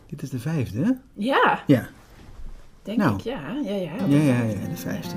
Dit is de 5e, hè? Ja, Ja. denk Nou. ik. Ja, Ja, de 5e.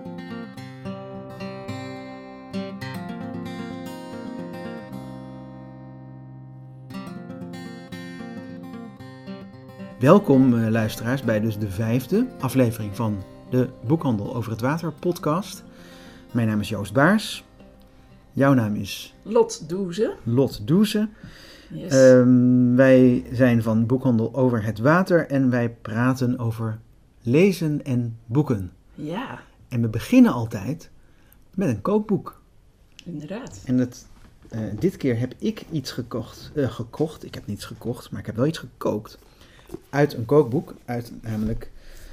Welkom luisteraars bij dus de 5e aflevering van de Boekhandel over het Water podcast. Mijn naam is Joost Baars. Jouw naam is Lot Doeze. Lot Doeze. Yes. Wij zijn van Boekhandel over het Water en wij praten over lezen en boeken. Ja, En we beginnen altijd met een kookboek. inderdaad. En dit keer heb ik iets gekocht. Ik heb niets gekocht, maar ik heb wel iets gekookt. Uit een kookboek. Uit namelijk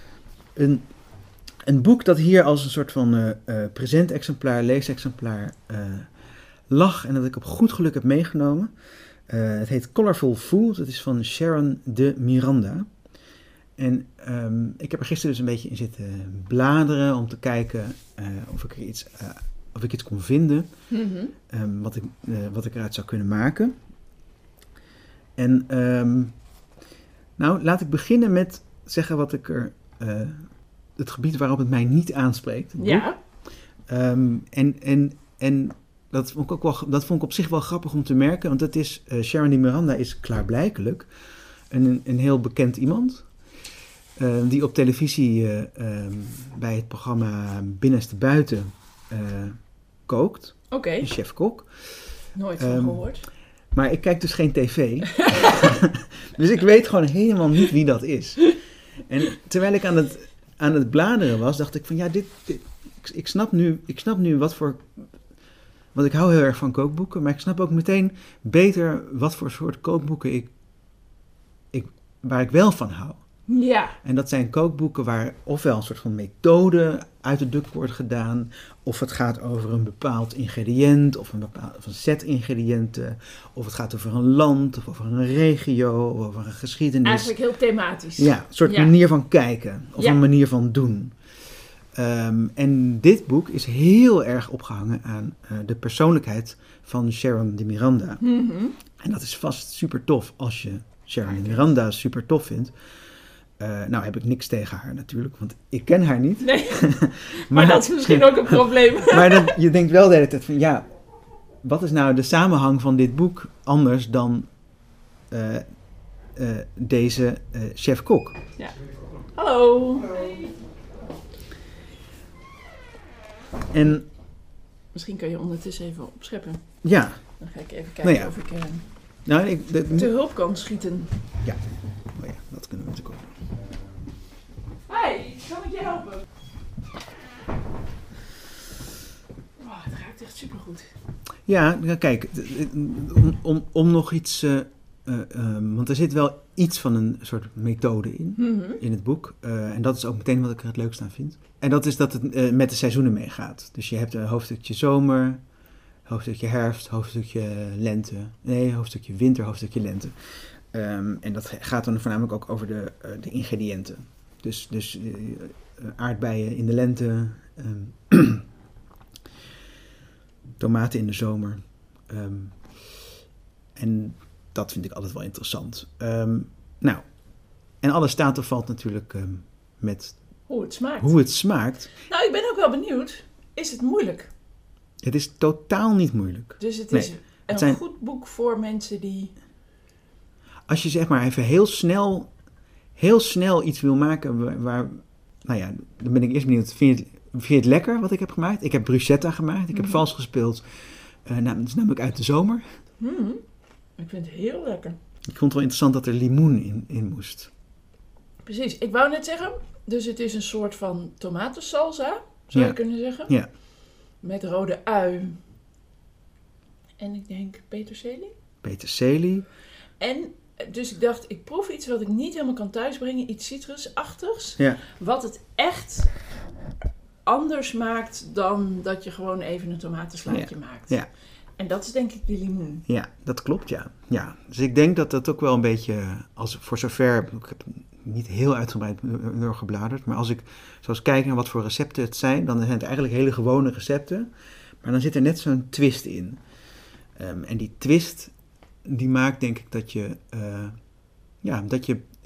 een boek dat hier als een soort van presentexemplaar, leesexemplaar lag. En dat ik op goed geluk heb meegenomen. Het heet Colorful Food. Het is van Sharon de Miranda. En ik heb er gisteren dus een beetje in zitten bladeren om te kijken of ik iets kon vinden. Mm-hmm. Wat ik eruit zou kunnen maken. En laat ik beginnen met zeggen wat ik het gebied waarop het mij niet aanspreekt. Het Ja, en dat vond ik op zich wel grappig om te merken, want het is, Sharon de Miranda is klaarblijkelijk een heel bekend iemand. Die op televisie bij het programma Binnenste Buiten kookt. oké. Een chef-kok. Nooit van gehoord. Maar ik kijk dus geen tv. Dus ik weet gewoon helemaal niet wie dat is. En terwijl ik aan het bladeren was, dacht ik van ja, ik snap nu wat voor... Want ik hou heel erg van kookboeken, maar ik snap ook meteen beter wat voor soort kookboeken waar ik wel van hou. Ja, En dat zijn kookboeken waar ofwel een soort van methode uit de duk wordt gedaan, of het gaat over een bepaald ingrediënt, of een set ingrediënten, of het gaat over een land, of over een regio, of over een geschiedenis. eigenlijk heel thematisch. Ja, een soort manier van kijken, of een manier van doen. En dit boek is heel erg opgehangen aan de persoonlijkheid van Sharon de Miranda. Mm-hmm. En dat is vast super tof als je Sharon de Miranda super tof vindt. Nou heb ik niks tegen haar natuurlijk, want ik ken haar niet. Nee, maar dat is misschien ook een probleem. Maar je denkt wel de hele tijd van ja, wat is nou de samenhang van dit boek anders dan deze chef-kok? Ja. Hallo. En Misschien kun je ondertussen even opscheppen. ja, Dan ga ik even kijken Nou ja. of ik nou, te hulp kan schieten. ja. Oh ja, dat kunnen we natuurlijk ook. Hi, kan ik je helpen? Oh, het ruikt echt supergoed. Ja, kijk, om nog iets, want er zit wel iets van een soort methode in. Mm-hmm. In het boek. En dat is ook meteen wat ik er het leukst aan vind. En dat is dat het met de seizoenen meegaat. Dus je hebt een hoofdstukje zomer, hoofdstukje herfst, hoofdstukje lente. Nee, hoofdstukje winter, hoofdstukje lente. En dat gaat dan voornamelijk ook over de ingrediënten. Dus aardbeien in de lente, tomaten in de zomer. En dat vind ik altijd wel interessant. Nou, en alles staat of valt natuurlijk met Hoe het smaakt. hoe het smaakt. Nou, ik ben ook wel benieuwd. Is het moeilijk? Het is totaal niet moeilijk. Dus het Nee, is een zijn- goed boek voor mensen die... Als je zeg maar even heel snel iets wil maken waar nou ja, dan ben ik eerst benieuwd. Vind je het lekker wat ik heb gemaakt? Ik heb bruschetta gemaakt. Ik heb vals gespeeld. Dat is namelijk uit de zomer. Ik vind het heel lekker. Ik vond het wel interessant dat er limoen in moest. Precies. Ik wou net zeggen, dus het is een soort van tomatensalsa, zou je kunnen zeggen. Ja. Met rode ui. En ik denk peterselie. Peterselie. En dus ik dacht, ik proef iets wat ik niet helemaal kan thuisbrengen. Iets citrusachtigs. Ja. Wat het echt anders maakt dan dat je gewoon even een tomatenslaatje maakt. Ja. En dat is denk ik de limoen. Ja, dat klopt, ja. Dus ik denk dat dat ook wel een beetje, voor zover, ik heb niet heel uitgebreid doorgebladerd, maar als ik zo eens kijk naar wat voor recepten het zijn, dan zijn het eigenlijk hele gewone recepten, maar dan zit er net zo'n twist in. En die twist, die maakt denk ik dat je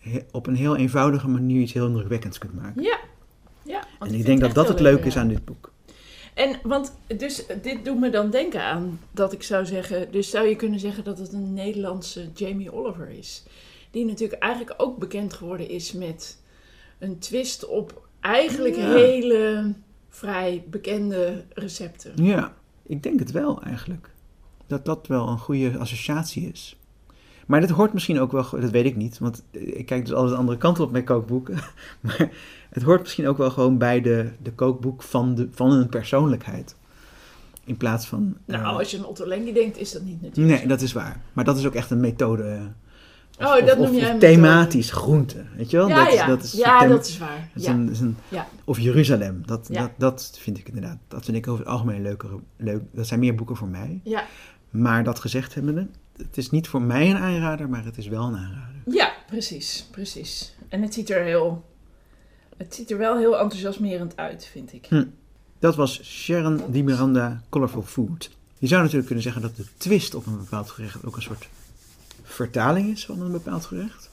op een heel eenvoudige manier iets heel indrukwekkends kunt maken. Ja. En ik denk dat dat het leuke is aan dit boek. En want, dus dit doet me dan denken aan dat ik zou zeggen, dus zou je kunnen zeggen dat het een Nederlandse Jamie Oliver is. Die natuurlijk eigenlijk ook bekend geworden is met een twist op eigenlijk hele vrij bekende recepten. Ja, ik denk het wel eigenlijk. Dat wel een goede associatie is. Maar dat hoort misschien ook wel, dat weet ik niet, want ik kijk dus altijd de andere kant op met kookboeken. Maar het hoort misschien ook wel gewoon bij de kookboek van een persoonlijkheid. In plaats van... Nou, als je aan Otto Lengi denkt, is dat niet natuurlijk. Nee, dat is waar. Maar dat is ook echt een methode. Dat noem jij een thematisch groente, weet je wel? Dat is waar. Of Jeruzalem, dat vind ik inderdaad, dat vind ik over het algemeen leuk. Dat zijn meer boeken voor mij. Ja. Maar dat gezegd hebbende, het is niet voor mij een aanrader, maar het is wel een aanrader. Ja, precies. En het ziet er wel heel enthousiasmerend uit, vind ik. Dat was Sharon Di Miranda, Colorful Food. Je zou natuurlijk kunnen zeggen dat de twist op een bepaald gerecht ook een soort vertaling is van een bepaald gerecht.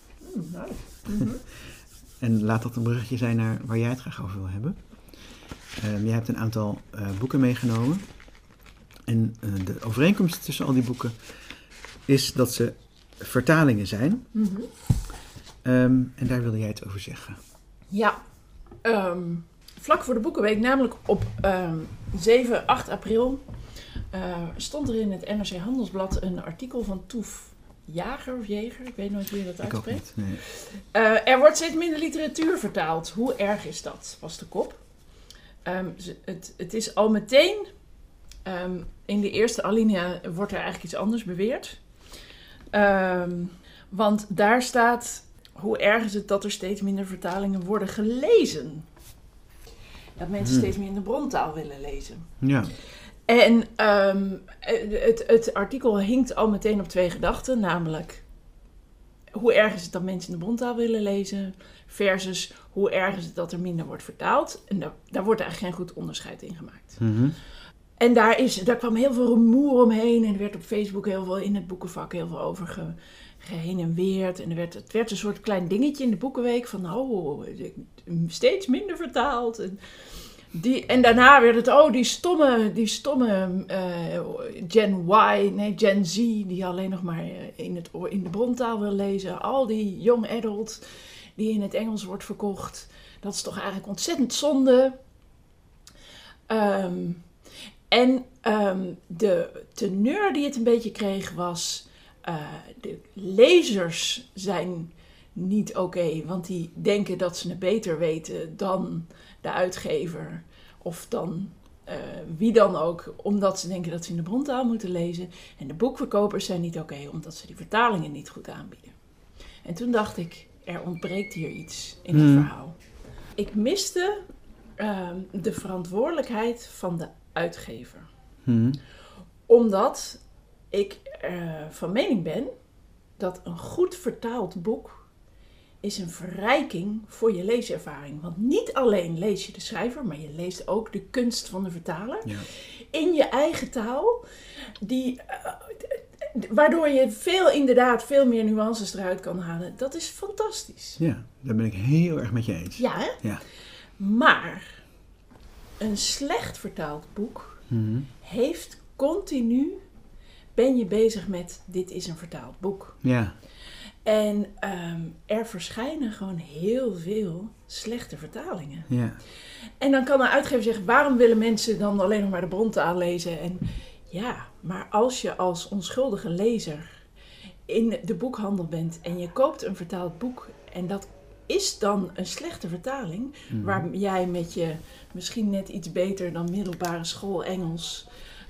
En laat dat een bruggetje zijn naar waar jij het graag over wil hebben. Jij hebt een aantal boeken meegenomen. En de overeenkomst tussen al die boeken is dat ze vertalingen zijn. En daar wilde jij het over zeggen. Ja, vlak voor de Boekenweek, namelijk op 7, 8 april... stond er in het NRC Handelsblad een artikel van Toef Jager of Jeger, ik weet nooit hoe je dat uitspreekt. Nee. Er wordt steeds minder literatuur vertaald. Hoe erg is dat, was de kop. Het is al meteen, in de eerste alinea wordt er eigenlijk iets anders beweerd. Want daar staat, hoe erg is het dat er steeds minder vertalingen worden gelezen. Dat mensen steeds meer in de brontaal willen lezen. Ja. En het artikel hinkt al meteen op 2 gedachten, namelijk hoe erg is het dat mensen in de brontaal willen lezen versus hoe erg is het dat er minder wordt vertaald. En daar wordt eigenlijk geen goed onderscheid in gemaakt. En daar kwam heel veel rumoer omheen en er werd op Facebook heel veel in het boekenvak heel veel over geheen en weerd. En het werd een soort klein dingetje in de Boekenweek van steeds minder vertaald. En daarna werd het, die stomme Gen Z, die alleen nog maar in de brontaal wil lezen. Al die young adult die in het Engels wordt verkocht. Dat is toch eigenlijk ontzettend zonde. De teneur die het een beetje kreeg was, de lezers zijn niet oké, want die denken dat ze het beter weten dan de uitgever of dan wie dan ook, omdat ze denken dat ze in de brontaal moeten lezen. En de boekverkopers zijn niet oké, omdat ze die vertalingen niet goed aanbieden. En toen dacht ik, er ontbreekt hier iets in het verhaal. Ik miste de verantwoordelijkheid van de uitgever. Omdat ik van mening ben dat een goed vertaald boek is een verrijking voor je leeservaring. Want niet alleen lees je de schrijver, maar je leest ook de kunst van de vertaler. Ja. In je eigen taal. Waardoor je inderdaad veel meer nuances eruit kan halen. Dat is fantastisch. Ja, daar ben ik heel erg met je eens. Ja, hè? Ja. Maar een slecht vertaald boek heeft continu... ben je bezig met, dit is een vertaald boek. Ja. En er verschijnen gewoon heel veel slechte vertalingen. Ja. En dan kan een uitgever zeggen, waarom willen mensen dan alleen nog maar de brontaal lezen? En ja, maar als je als onschuldige lezer in de boekhandel bent en je koopt een vertaald boek en dat is dan een slechte vertaling, waar jij met je misschien net iets beter dan middelbare school Engels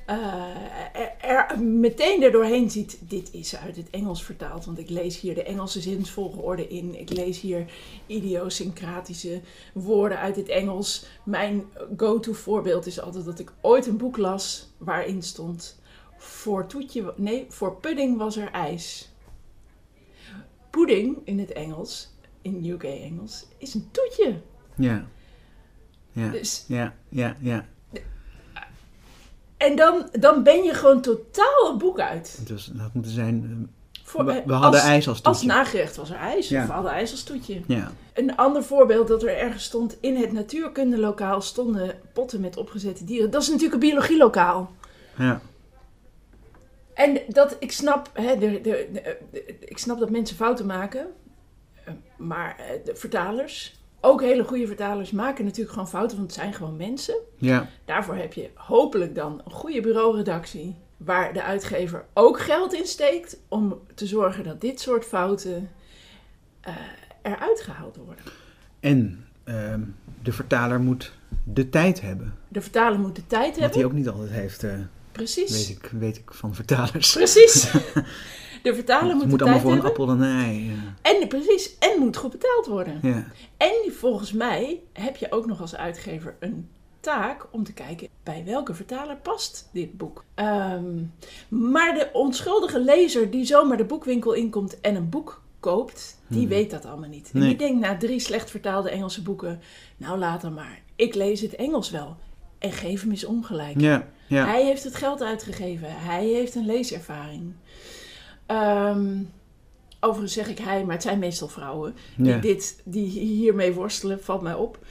er meteen erdoorheen ziet, dit is uit het Engels vertaald, want ik lees hier de Engelse zinsvolgorde in, ik lees hier idiosyncratische woorden uit het Engels. Mijn go-to voorbeeld is altijd dat ik ooit een boek las waarin stond, voor pudding was er ijs. Pudding in het Engels, in UK Engels, is een toetje. Ja. Ja. Dus, Ja. En dan ben je gewoon totaal het boek uit. Het had moeten zijn We hadden ijs als toetje. Als nagerecht was er ijs. Ja. Of we hadden ijs als toetje. Ja. Een ander voorbeeld dat er ergens stond. In het natuurkundelokaal stonden potten met opgezette dieren. Dat is natuurlijk een biologielokaal. Ja. En ik snap, ik snap dat mensen fouten maken. Maar de vertalers, ook hele goede vertalers, maken natuurlijk gewoon fouten. Want het zijn gewoon mensen. Ja. Daarvoor heb je hopelijk dan een goede bureauredactie. Waar de uitgever ook geld in steekt. Om te zorgen dat dit soort fouten eruit gehaald worden. En de vertaler moet de tijd hebben. De vertaler moet de tijd Wat hebben. hij ook niet altijd heeft, Precies. weet ik van vertalers. Precies. De vertaler moet de tijd hebben. Het moet allemaal voor een appel en een ei. En moet goed betaald worden. Ja. En volgens mij heb je ook nog als uitgever een taak om te kijken bij welke vertaler past dit boek. Maar de onschuldige lezer die zomaar de boekwinkel inkomt en een boek koopt, die weet dat allemaal niet. En die denkt na 3 slecht vertaalde Engelse boeken, nou laat dan maar, ik lees het Engels wel. En geef hem eens ongelijk. Ja. Ja. Hij heeft het geld uitgegeven. Hij heeft een leeservaring. Overigens zeg ik hij, maar het zijn meestal vrouwen die hiermee worstelen, valt mij op.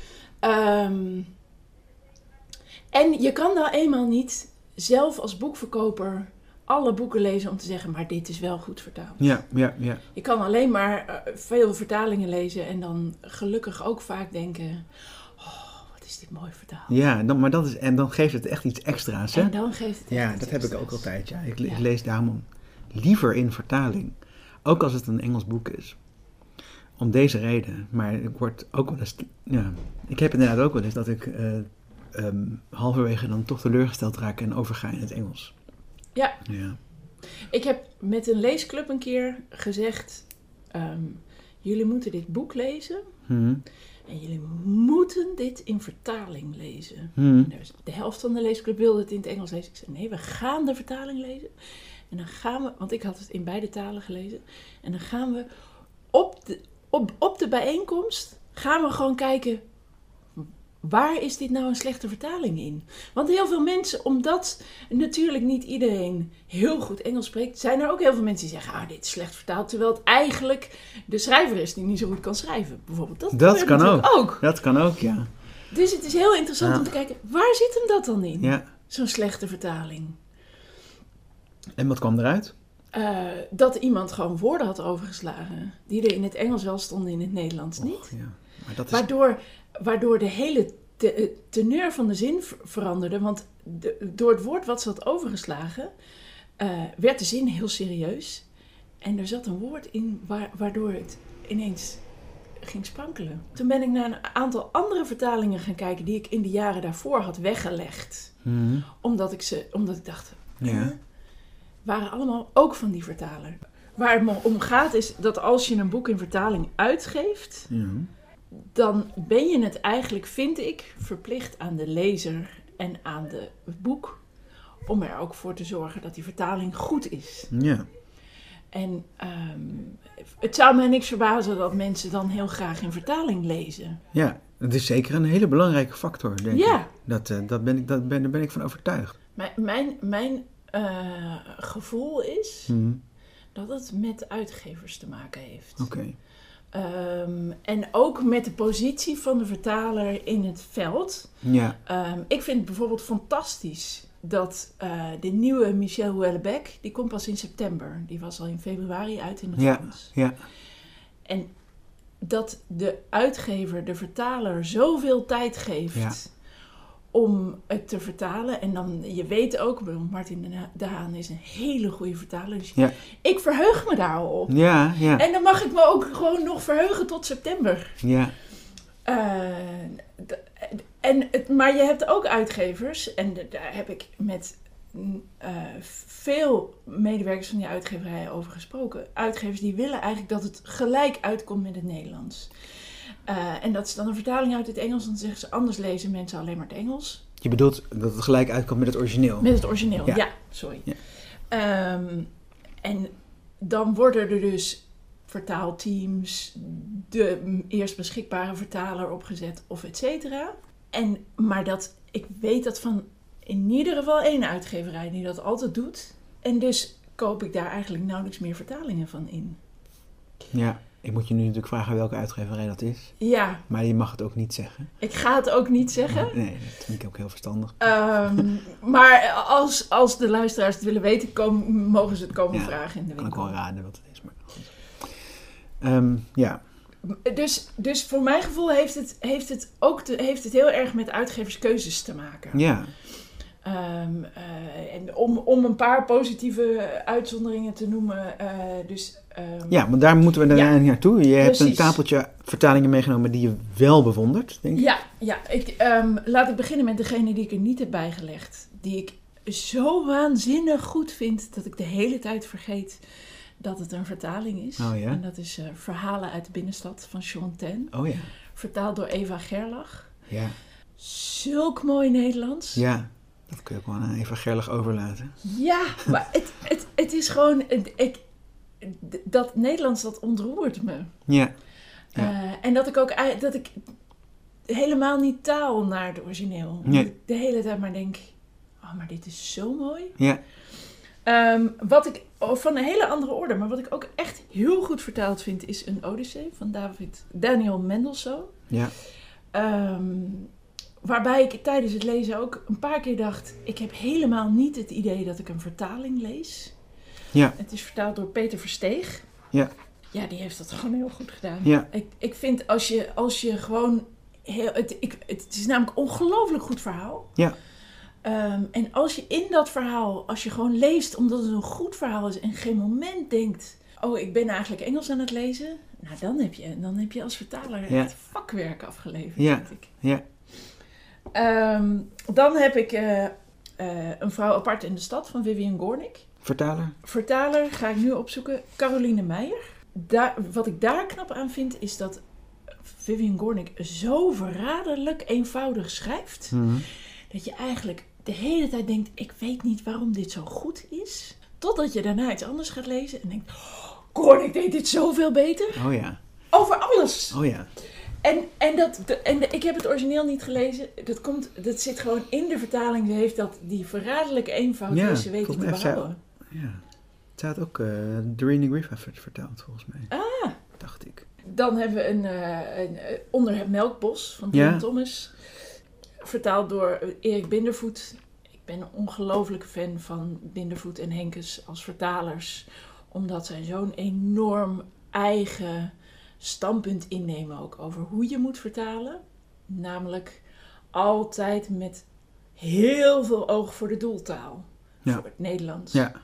En je kan nou eenmaal niet zelf als boekverkoper alle boeken lezen om te zeggen, maar dit is wel goed vertaald. Ja. Je kan alleen maar veel vertalingen lezen en dan gelukkig ook vaak denken, wat is dit mooi vertaald. Ja, dan geeft het echt iets extra's, hè? En dan geeft het Ja, echt dat iets heb ik extra's. ook altijd, ja. Ik lees daarom liever in vertaling. Ook als het een Engels boek is. Om deze reden. Maar ik word ook wel eens... Ja, ik heb inderdaad ook wel eens dat ik halverwege dan toch teleurgesteld raak en overga in het Engels. Ja. Ja. Ik heb met een leesclub een keer gezegd, jullie moeten dit boek lezen en jullie moeten dit in vertaling lezen. Dus de helft van de leesclub wilde het in het Engels lezen. Ik zei, nee, we gaan de vertaling lezen. En dan gaan we, want ik had het in beide talen gelezen, en dan gaan we op de bijeenkomst gaan we gewoon kijken, waar is dit nou een slechte vertaling in? Want heel veel mensen, omdat natuurlijk niet iedereen heel goed Engels spreekt, zijn er ook heel veel mensen die zeggen, dit is slecht vertaald, terwijl het eigenlijk de schrijver is die niet zo goed kan schrijven. Bijvoorbeeld. Dat kan ook. Dat kan ook, ja. Dus het is heel interessant om te kijken, waar zit hem dat dan in? Ja. Zo'n slechte vertaling. En wat kwam eruit? Dat iemand gewoon woorden had overgeslagen, die er in het Engels wel stonden, in het Nederlands niet. Ja. Maar dat is... Waardoor de hele teneur van de zin veranderde. Want door het woord wat ze had overgeslagen, werd de zin heel serieus. En er zat een woord in waardoor het ineens ging sprankelen. Toen ben ik naar een aantal andere vertalingen gaan kijken die ik in de jaren daarvoor had weggelegd. Omdat ik dacht, waren allemaal ook van die vertaler. Waar het me om gaat is dat als je een boek in vertaling uitgeeft, dan ben je het eigenlijk, vind ik, verplicht aan de lezer en aan het boek om er ook voor te zorgen dat die vertaling goed is. Ja. En het zou mij niks verbazen dat mensen dan heel graag in vertaling lezen. Ja, dat is zeker een hele belangrijke factor, denk ik. Daar ben ik van overtuigd. Mijn gevoel is dat het met uitgevers te maken heeft. Oké. En ook met de positie van de vertaler in het veld. Ja. Ik vind het bijvoorbeeld fantastisch dat de nieuwe Michel Houellebecq, die komt pas in september. Die was al in februari uit in het Frans. Ja. En dat de uitgever, de vertaler, zoveel tijd geeft om het te vertalen. En dan, je weet ook, Martin de Haan is een hele goede vertaler. Dus ik verheug me daar al op. Ja. En dan mag ik me ook gewoon nog verheugen tot september. Ja. Maar je hebt ook uitgevers, en daar heb ik met veel medewerkers van die uitgeverijen over gesproken. Uitgevers die willen eigenlijk dat het gelijk uitkomt met het Nederlands. En dat is dan een vertaling uit het Engels. Dan zeggen ze, anders lezen mensen alleen maar het Engels. Je bedoelt dat het gelijk uitkomt met het origineel? Met het origineel, ja sorry. Ja. En dan worden er dus vertaalteams, de eerst beschikbare vertaler opgezet of et cetera. Maar ik weet dat van in ieder geval 1 uitgeverij die dat altijd doet. En dus koop ik daar eigenlijk nauwelijks meer vertalingen van in. Ja, ik moet je nu natuurlijk vragen welke uitgeverij dat is. Ja. Maar je mag het ook niet zeggen. Ik ga het ook niet zeggen. Nee, dat vind ik ook heel verstandig. Maar als de luisteraars het willen weten, mogen ze het komen vragen in de winkel. Kan ik wel raden wat het is. Maar ja. Dus voor mijn gevoel heeft het heel erg met uitgeverskeuzes te maken. Ja. En om een paar positieve uitzonderingen te noemen. Ja, maar daar moeten we daarna naartoe. Je hebt een tafeltje vertalingen meegenomen die je wel bewondert, denk ik. Ja. Laat ik beginnen met degene die ik er niet heb bijgelegd. Die ik zo waanzinnig goed vind dat ik de hele tijd vergeet dat het een vertaling is. Oh, ja? En dat is Verhalen uit de Binnenstad van Sean Ten. Oh ja. Vertaald door Eva Gerlach. Ja. Zulk mooi Nederlands. Ja, dat kun je ook wel aan Eva Gerlach overlaten. Ja, maar het is gewoon... dat Nederlands, dat ontroert me. Ja. En dat ik helemaal niet taal naar het origineel. Nee. Dat ik de hele tijd maar denk... Oh, maar dit is zo mooi. Ja. Wat ik van een hele andere orde, maar wat ik ook echt heel goed vertaald vind, is een Odyssee van Daniel Mendelssohn. Ja. Waarbij ik tijdens het lezen ook een paar keer dacht, ik heb helemaal niet het idee dat ik een vertaling lees. Ja. Het is vertaald door Peter Versteeg. Ja. Ja, die heeft dat gewoon heel goed gedaan. Ja. Ik vind als je gewoon... Het is namelijk een ongelooflijk goed verhaal. Ja. En als je in dat verhaal, als je gewoon leest omdat het een goed verhaal is en geen moment denkt, oh, ik ben eigenlijk Engels aan het lezen. Nou, dan heb je als vertaler het vakwerk afgeleverd, vind ik. Ja. Dan heb ik Een vrouw apart in de stad van Vivian Gornick. Vertaler ga ik nu opzoeken. Caroline Meijer. Wat ik daar knap aan vind is dat Vivian Gornick zo verraderlijk eenvoudig schrijft. Mm-hmm. Dat je eigenlijk de hele tijd denkt, ik weet niet waarom dit zo goed is. Totdat je daarna iets anders gaat lezen en denkt, oh, Gornick deed dit zoveel beter. Oh ja. Over alles. Oh ja. En ik heb het origineel niet gelezen. Dat zit gewoon in de vertaling. Ze heeft die verraderlijke eenvoud. Ja, ze weet het te behouden. Ja. Ze had ook Doreen Griffith vertaald, volgens mij. Ah. Dacht ik. Dan hebben we een Onder het Melkbos van Tim Thomas. Vertaald door Erik Bindervoet. Ik ben een ongelofelijke fan van Bindervoet en Henkes als vertalers. Omdat zij zo'n enorm eigen standpunt innemen ook over hoe je moet vertalen. Namelijk altijd met heel veel oog voor de doeltaal. Ja. Voor het Nederlands. Ja.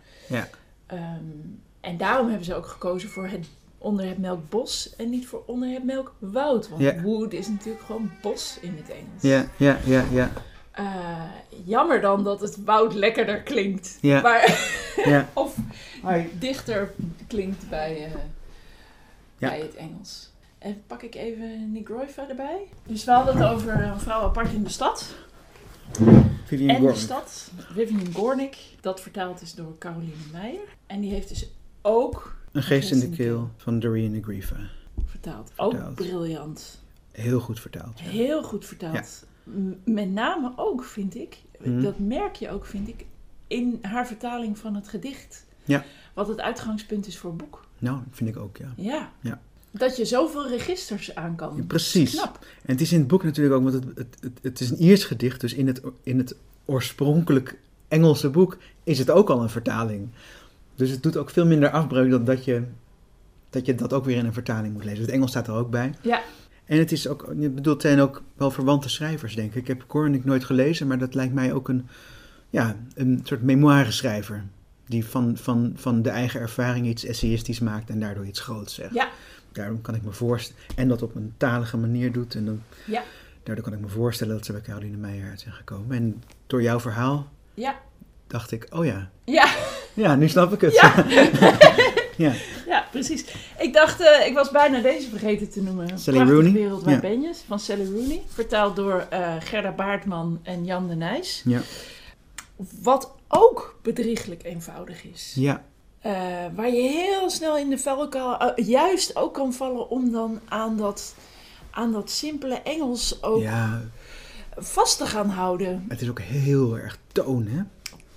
En daarom hebben ze ook gekozen voor Onder het Melkbos en niet voor Onder het Melkwoud. Want wood is natuurlijk gewoon bos in het Engels. Ja. Jammer dan dat het woud lekkerder klinkt. Ja. Maar of dichter klinkt bij het Engels. En pak ik even Nick Roifa erbij. Dus we hadden het over Een vrouw apart in de stad. Vivian Gornick. Dat vertaald is door Caroline Meijer. En die heeft dus ook Een geest in de keel van Doreen Griffith. Vertaald. Ook briljant. Heel goed vertaald. Ja. Heel goed vertaald. Ja. Met name ook, vind ik, dat merk je ook, vind ik, in haar vertaling van het gedicht. Ja. Wat het uitgangspunt is voor het boek. Nou, vind ik ook, ja. Dat je zoveel registers aan kan. Ja, precies. Knap. En het is in het boek natuurlijk ook, want het is een Iers gedicht, dus in het oorspronkelijk Engelse boek is het ook al een vertaling. Dus het doet ook veel minder afbreuk dan dat je dat ook weer in een vertaling moet lezen. Het Engels staat er ook bij. Ja. En het is ook, het zijn ook wel verwante schrijvers, denk ik. Ik heb Gornick nooit gelezen, maar dat lijkt mij ook een soort memoireschrijver. Die van de eigen ervaring iets essayistisch maakt en daardoor iets groots zegt. Ja. Daarom kan ik me voorstellen, en dat op een talige manier doet. En daardoor kan ik me voorstellen dat ze bij Caroline Meijer uit zijn gekomen. En door jouw verhaal dacht ik, oh ja. Ja, nu snap ik het. Ja. Ja, precies. Ik dacht, ik was bijna deze vergeten te noemen. Sally Rooney. Wereld waar ben je? Van Sally Rooney. Vertaald door Gerda Baartman en Jan de Nijs. Ja. Wat ook bedrieglijk eenvoudig is. Ja. Waar je heel snel in de valkuil juist ook kan vallen om dan aan dat simpele Engels ook vast te gaan houden. Het is ook heel erg toon, hè?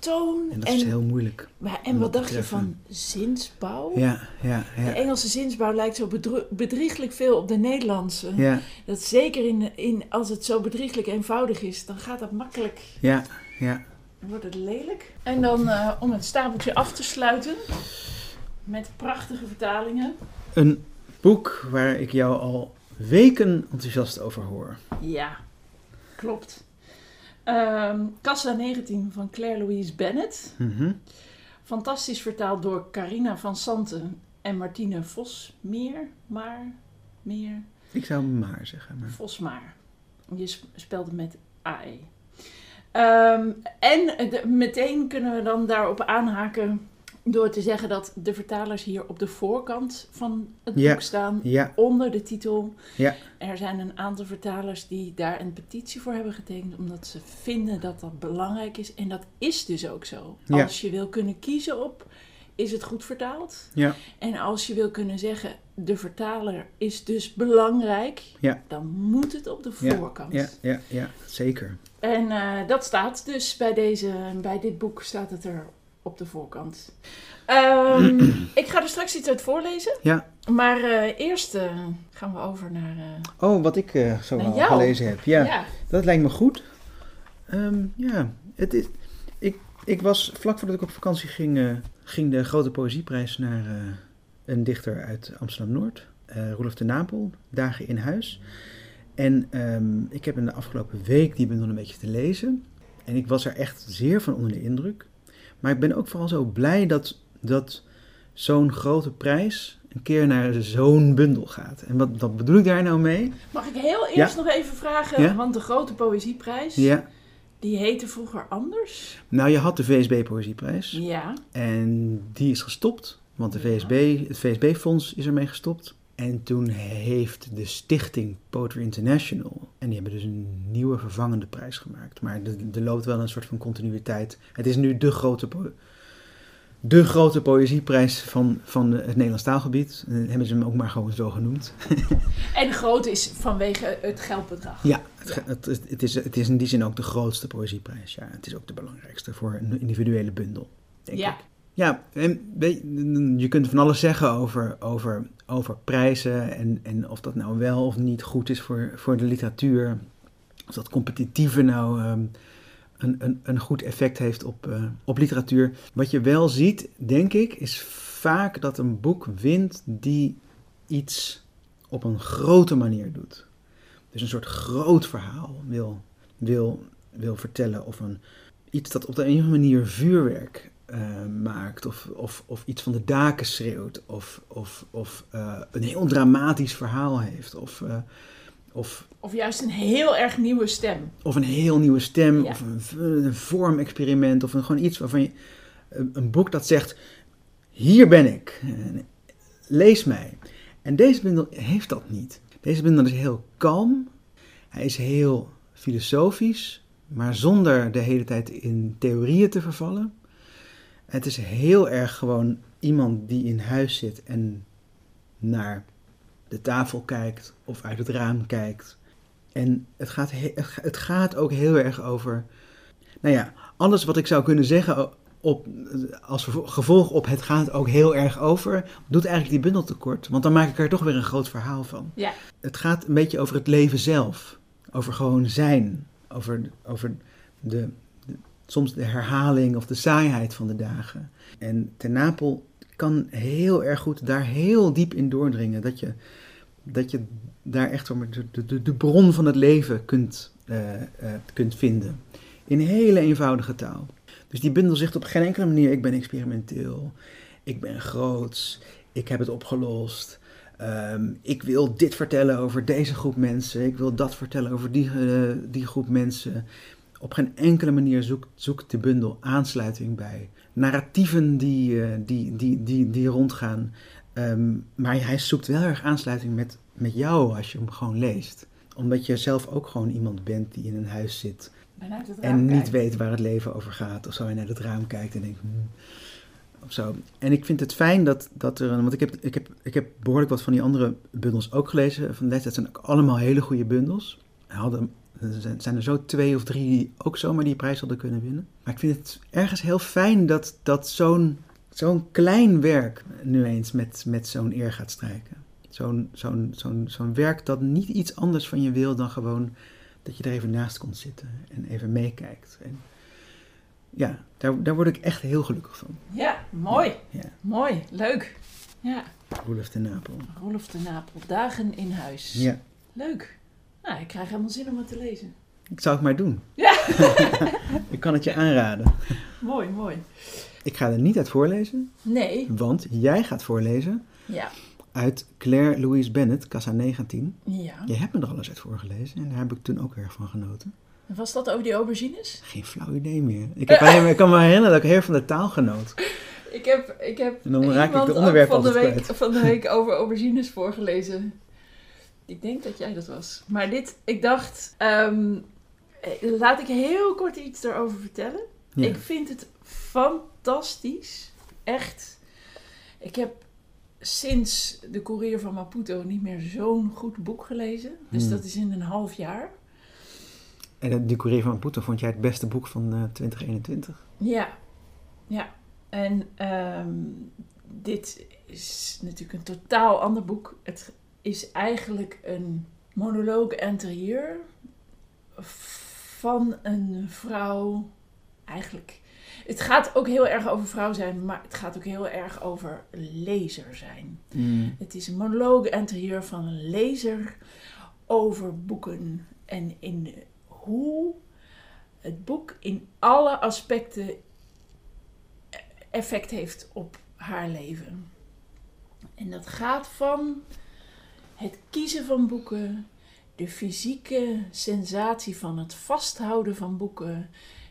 toon. En dat is heel moeilijk. En wat dacht je van zinsbouw? Ja. De Engelse zinsbouw lijkt zo bedrieglijk veel op de Nederlandse. Ja. Dat zeker als het zo bedrieglijk eenvoudig is, dan gaat dat makkelijk. Ja. Dan wordt het lelijk. En dan om het stapeltje af te sluiten met prachtige vertalingen. Een boek waar ik jou al weken enthousiast over hoor. Ja, klopt. Casa 19 van Claire Louise Bennett. Mm-hmm. Fantastisch vertaald door Carina van Santen en Martine Vosmeer. Meer. Ik zou maar zeggen. Maar... Vosmaar. Je spelt het met AE. Meteen kunnen we dan daarop aanhaken door te zeggen dat de vertalers hier op de voorkant van het boek staan, onder de titel. Ja. Er zijn een aantal vertalers die daar een petitie voor hebben getekend, omdat ze vinden dat dat belangrijk is. En dat is dus ook zo. Ja. Als je wil kunnen kiezen op, is het goed vertaald? Ja. En als je wil kunnen zeggen, de vertaler is dus belangrijk, dan moet het op de voorkant. Ja, zeker. En dat staat dus bij dit boek staat het er op de voorkant. Ik ga er straks iets uit voorlezen. Ja. Maar eerst gaan we over naar... wat ik zo al gelezen heb. Ja, dat lijkt me goed. Ik was vlak voordat ik op vakantie ging de Grote Poëzieprijs naar een dichter uit Amsterdam-Noord. Roelof de Napel, Dagen in Huis. En ik heb in de afgelopen week die bundel een beetje te lezen. En ik was er echt zeer van onder de indruk. Maar ik ben ook vooral zo blij dat zo'n grote prijs een keer naar zo'n bundel gaat. En wat bedoel ik daar nou mee? Mag ik heel eerst nog even vragen? Ja? Want de Grote Poëzieprijs, die heette vroeger anders. Nou, je had de VSB Poëzieprijs. Ja. En die is gestopt. Want het VSB-fonds is ermee gestopt. En toen heeft de stichting Poetry International, en die hebben dus een nieuwe vervangende prijs gemaakt. Maar er loopt wel een soort van continuïteit. Het is nu de grote poëzieprijs van het Nederlands taalgebied. En hebben ze hem ook maar gewoon zo genoemd. En groot is vanwege het geldbedrag. Ja, het is in die zin ook de grootste poëzieprijs. Ja, het is ook de belangrijkste voor een individuele bundel, denk ik. Ja, en je kunt van alles zeggen over prijzen en of dat nou wel of niet goed is voor de literatuur. Of dat competitieve nou een goed effect heeft op literatuur. Wat je wel ziet, denk ik, is vaak dat een boek wint die iets op een grote manier doet. Dus een soort groot verhaal wil vertellen of iets dat op de een of andere manier vuurwerk maakt of iets van de daken schreeuwt of een heel dramatisch verhaal heeft of juist een heel erg nieuwe stem. Of een heel nieuwe stem of een vormexperiment of gewoon iets waarvan je een boek dat zegt, hier ben ik, lees mij. En deze bundel heeft dat niet. Deze bundel is heel kalm, hij is heel filosofisch, maar zonder de hele tijd in theorieën te vervallen. Het is heel erg gewoon iemand die in huis zit en naar de tafel kijkt of uit het raam kijkt. En het gaat ook heel erg over, alles wat ik zou kunnen zeggen als gevolg op het gaat ook heel erg over, doet eigenlijk die bundel tekort. Want dan maak ik er toch weer een groot verhaal van. Ja. Het gaat een beetje over het leven zelf. Over gewoon zijn. Over soms de herhaling of de saaiheid van de dagen. En Ten Napel kan heel erg goed daar heel diep in doordringen. Dat je daar echt de bron van het leven kunt vinden. In hele eenvoudige taal. Dus die bundel zegt op geen enkele manier, ik ben experimenteel. Ik ben groots. Ik heb het opgelost. Ik wil dit vertellen over deze groep mensen. Ik wil dat vertellen over die groep mensen. Op geen enkele manier zoekt de bundel aansluiting bij narratieven die rondgaan. Maar hij zoekt wel erg aansluiting met jou als je hem gewoon leest. Omdat je zelf ook gewoon iemand bent die in een huis zit en niet weet waar het leven over gaat. Of zo en naar het raam kijkt en denkt, of zo. En ik vind het fijn dat er, want ik heb behoorlijk wat van die andere bundels ook gelezen van de tijd. Het zijn ook allemaal hele goede bundels. Hadden zijn er zo 2 of 3 die ook zomaar die prijs hadden kunnen winnen. Maar ik vind het ergens heel fijn dat zo'n klein werk nu eens met zo'n eer gaat strijken. Zo'n werk dat niet iets anders van je wil dan gewoon dat je er even naast komt zitten en even meekijkt. En ja, daar word ik echt heel gelukkig van. Ja, mooi. Ja. Mooi, leuk. Ja. Roelof de Napel. Roelof de Napel, Dagen in huis. Ja. Leuk. Nou, ik krijg helemaal zin om het te lezen. Ik zou het maar doen. Ja. Ik kan het je aanraden. Mooi, mooi. Ik ga er niet uit voorlezen, Nee. want jij gaat voorlezen Ja. uit Claire Louise Bennett, Kassa 19. Ja. Je hebt me er al eens uit voorgelezen en daar heb ik toen ook erg van genoten. Was dat over die aubergines? Geen flauw idee meer. Ik kan me herinneren dat ik heel van de taal genoot. Ik heb En dan raak ik de iemand onderwerpen ook altijd kwijt. van de week over aubergines voorgelezen. Ik denk dat jij dat was. Maar ik dacht, laat ik heel kort iets erover vertellen. Ja. Ik vind het fantastisch. Echt. Ik heb sinds De Courier van Maputo niet meer zo'n goed boek gelezen. Dus dat is in een half jaar. En De Courier van Maputo vond jij het beste boek van 2021? Ja. En dit is natuurlijk een totaal ander boek. Het is eigenlijk een monoloog interieur van een vrouw. Eigenlijk, het gaat ook heel erg over vrouw zijn, maar het gaat ook heel erg over lezer zijn. Het is een monoloog interieur van een lezer over boeken. En hoe het boek in alle aspecten effect heeft op haar leven. En dat gaat van het kiezen van boeken, de fysieke sensatie van het vasthouden van boeken,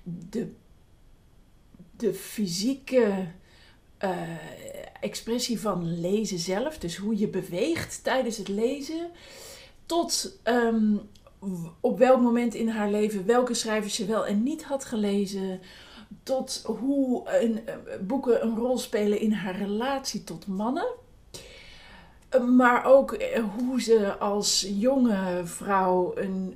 de fysieke expressie van lezen zelf, dus hoe je beweegt tijdens het lezen, tot op welk moment in haar leven welke schrijvers ze wel en niet had gelezen, tot hoe boeken een rol spelen in haar relatie tot mannen. Maar ook hoe ze als jonge vrouw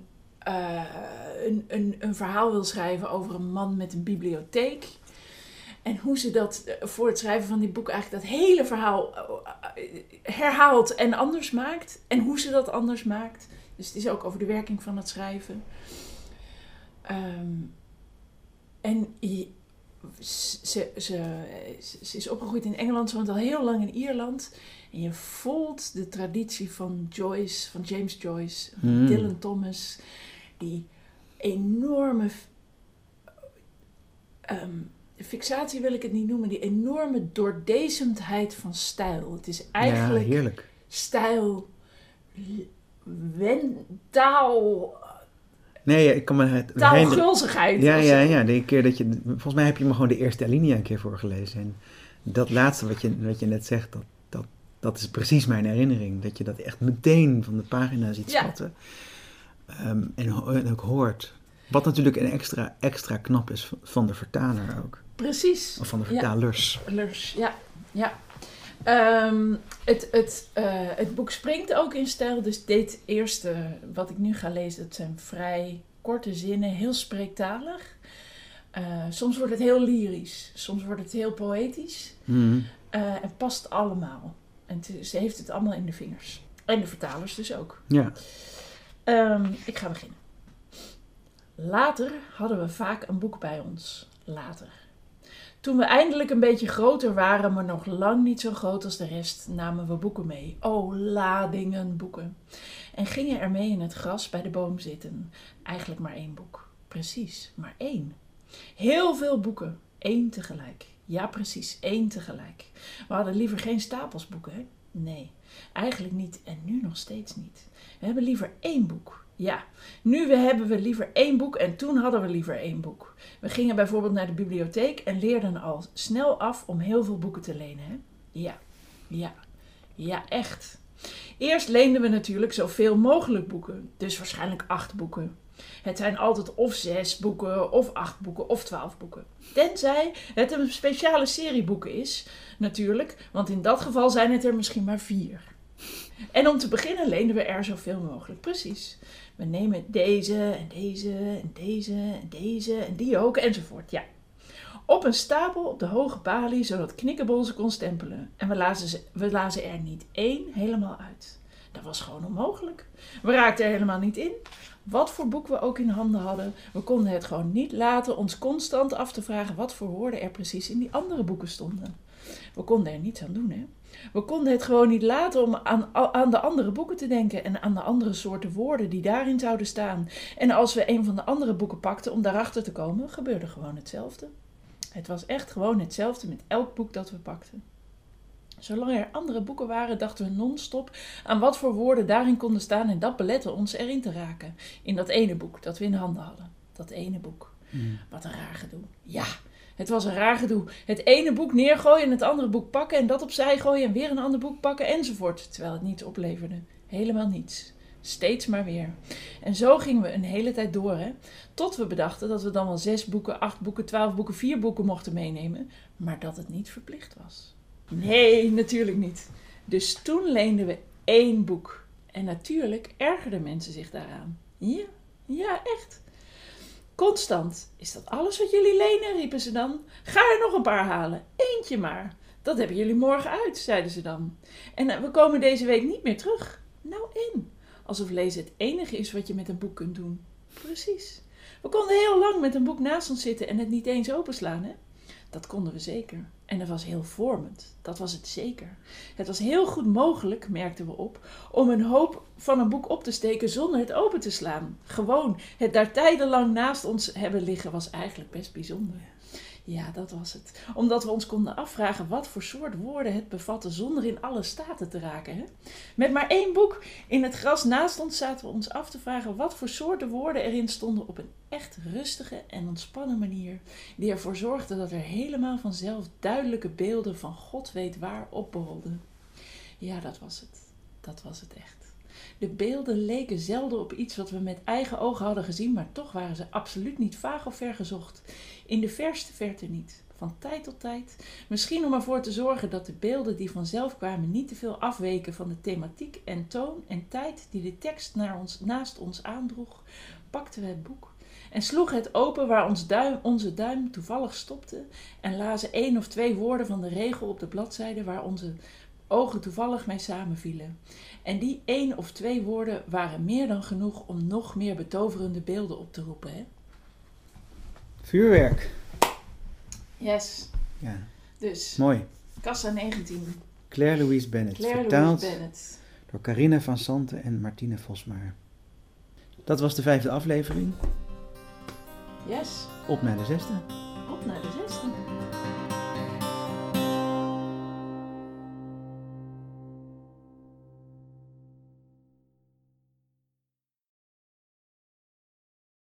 een verhaal wil schrijven over een man met een bibliotheek. En hoe ze dat voor het schrijven van die boek eigenlijk dat hele verhaal herhaalt en anders maakt. En hoe ze dat anders maakt. Dus het is ook over de werking van het schrijven. En ze is opgegroeid in Engeland, ze woont al heel lang in Ierland. En je voelt de traditie van Joyce, van James Joyce, van Dylan Thomas. Die enorme fixatie wil ik het niet noemen, die enorme doordezemdheid van stijl. Het is eigenlijk heerlijk. Stijl, taal... Nee, ik kan me taalgulzigheid. Ja. De keer dat je, volgens mij heb je me gewoon de eerste alinea een keer voorgelezen. En dat laatste wat je net zegt, dat is precies mijn herinnering. Dat je dat echt meteen van de pagina ziet spatten. En ook hoort. Wat natuurlijk een extra knap is van de vertaler ook. Precies. Of van de vertalers. Ja. Het boek springt ook in stijl. Dus dit eerste wat ik nu ga lezen, dat zijn vrij korte zinnen, heel spreektalig. Soms wordt het heel lyrisch, soms wordt het heel poëtisch. En past allemaal. En ze heeft het allemaal in de vingers. En de vertalers dus ook. Ja. Ik ga beginnen. Later hadden we vaak een boek bij ons. Later. Toen we eindelijk een beetje groter waren, maar nog lang niet zo groot als de rest, namen we boeken mee. Oh, ladingen boeken. En gingen ermee in het gras bij de boom zitten. Eigenlijk maar 1 boek. Precies, maar 1. Heel veel boeken. 1 tegelijk. Ja, precies, 1 tegelijk. We hadden liever geen stapels boeken, hè? Nee, eigenlijk niet en nu nog steeds niet. We hebben liever 1 boek. Ja, nu hebben we liever 1 boek en toen hadden we liever 1 boek. We gingen bijvoorbeeld naar de bibliotheek en leerden al snel af om heel veel boeken te lenen. Hè? Ja, echt. Eerst leenden we natuurlijk zoveel mogelijk boeken, dus waarschijnlijk 8 boeken. Het zijn altijd of 6 boeken, of 8 boeken, of 12 boeken. Tenzij het een speciale serie boeken is, natuurlijk, want in dat geval zijn het er misschien maar 4. En om te beginnen leenden we er zoveel mogelijk. Precies. We nemen deze en deze en deze en deze en die ook enzovoort. Ja. Op een stapel op de hoge balie, zodat Knikkebol ze kon stempelen. En we lazen er niet één helemaal uit. Dat was gewoon onmogelijk. We raakten er helemaal niet in. Wat voor boek we ook in handen hadden, we konden het gewoon niet laten ons constant af te vragen wat voor woorden er precies in die andere boeken stonden. We konden er niets aan doen, hè. We konden het gewoon niet laten om aan de andere boeken te denken en aan de andere soorten woorden die daarin zouden staan. En als we een van de andere boeken pakten om daarachter te komen, gebeurde gewoon hetzelfde. Het was echt gewoon hetzelfde met elk boek dat we pakten. Zolang er andere boeken waren, dachten we non-stop aan wat voor woorden daarin konden staan en dat belette ons erin te raken. In dat ene boek dat we in handen hadden. Dat ene boek. Wat een raar gedoe. Ja, het was een raar gedoe. Het ene boek neergooien en het andere boek pakken en dat opzij gooien en weer een ander boek pakken enzovoort. Terwijl het niets opleverde. Helemaal niets. Steeds maar weer. En zo gingen we een hele tijd door, hè. Tot we bedachten dat we dan wel 6 boeken, 8 boeken, 12 boeken, 4 boeken mochten meenemen. Maar dat het niet verplicht was. Nee, natuurlijk niet. Dus toen leenden we 1 boek. En natuurlijk ergerden mensen zich daaraan. Ja, echt. Constant. Is dat alles wat jullie lenen? Riepen ze dan. Ga er nog een paar halen. Eentje maar. Dat hebben jullie morgen uit, zeiden ze dan. En we komen deze week niet meer terug. Nou in. Alsof lezen het enige is wat je met een boek kunt doen. Precies. We konden heel lang met een boek naast ons zitten en het niet eens openslaan, hè? Dat konden we zeker. En dat was heel vormend. Dat was het zeker. Het was heel goed mogelijk, merkten we op, om een hoop van een boek op te steken zonder het open te slaan. Gewoon, het daar tijdenlang naast ons hebben liggen was eigenlijk best bijzonder. Ja, dat was het. Omdat we ons konden afvragen wat voor soort woorden het bevatte zonder in alle staten te raken. Hè? Met maar 1 boek in het gras naast ons zaten we ons af te vragen wat voor soorten woorden erin stonden op een echt rustige en ontspannen manier. Die ervoor zorgde dat er helemaal vanzelf duidelijke beelden van God weet waar opborrelden. Ja, dat was het. Dat was het echt. De beelden leken zelden op iets wat we met eigen ogen hadden gezien, maar toch waren ze absoluut niet vaag of vergezocht. In de verste verte niet. Van tijd tot tijd. Misschien om ervoor te zorgen dat de beelden die vanzelf kwamen niet te veel afweken van de thematiek en toon en tijd die de tekst naast ons aandroeg, pakten we het boek en sloegen het open waar onze duim toevallig stopte en lazen 1 of 2 woorden van de regel op de bladzijde waar onze ogen toevallig mee samenvielen. En die 1 of 2 woorden waren meer dan genoeg om nog meer betoverende beelden op te roepen, hè? Vuurwerk. Yes. Ja. Dus, Mooi. Kassa 19. Claire Louise Bennett. Vertaald Bennett. door Carina van Santen en Martine Vosmaar. Dat was de 5e aflevering. Yes. Op naar de 6e. Op naar de 6e.